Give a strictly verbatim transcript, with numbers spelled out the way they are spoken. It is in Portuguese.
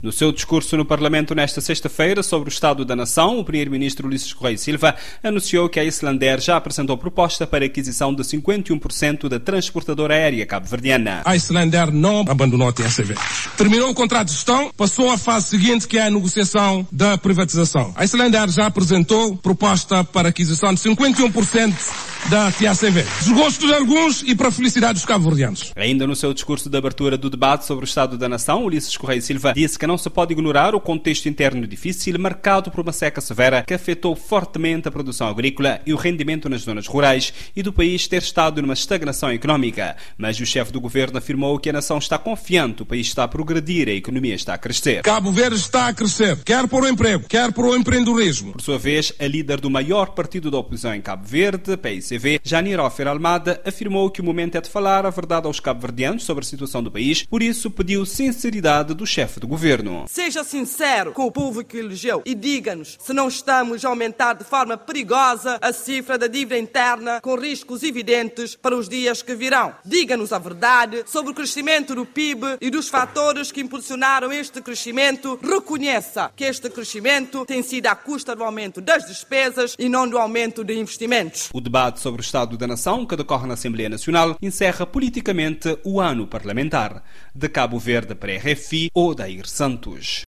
No seu discurso no Parlamento nesta sexta-feira sobre o Estado da Nação, o primeiro-ministro Ulisses Correia Silva anunciou que a Islander já apresentou proposta para a aquisição de cinquenta e um por cento da transportadora aérea cabo-verdiana. A Islander não abandonou a T S V. Terminou o contrato de gestão, passou à fase seguinte, que é a negociação da privatização. A Islander já apresentou proposta para a aquisição de cinquenta e um por cento da T S V. Desgosto de alguns e para a felicidade dos cabo-verdianos. Ainda no seu discurso de abertura do debate sobre o Estado da Nação, Ulisses Correia Silva disse que não se pode ignorar o contexto interno difícil marcado por uma seca severa que afetou fortemente a produção agrícola e o rendimento nas zonas rurais e do país ter estado numa estagnação económica. Mas o chefe do governo afirmou que a nação está confiante, o país está a progredir, a economia está a crescer. Cabo Verde está a crescer, quer por o emprego, quer por o empreendedorismo. Por sua vez, a líder do maior partido da oposição em Cabo Verde, P I C V, Janir Ofer Almada, afirmou que o momento é de falar a verdade aos cabo-verdianos sobre a situação do país, por isso pediu sinceridade do chefe do governo. Seja sincero com o povo que elegeu e diga-nos se não estamos a aumentar de forma perigosa a cifra da dívida interna com riscos evidentes para os dias que virão. Diga-nos a verdade sobre o crescimento do P I B e dos fatores que impulsionaram este crescimento. Reconheça que este crescimento tem sido à custa do aumento das despesas e não do aumento de investimentos. O debate sobre o Estado da Nação, que decorre na Assembleia Nacional, encerra politicamente o ano parlamentar. De Cabo Verde para a R F I, Odair Santos.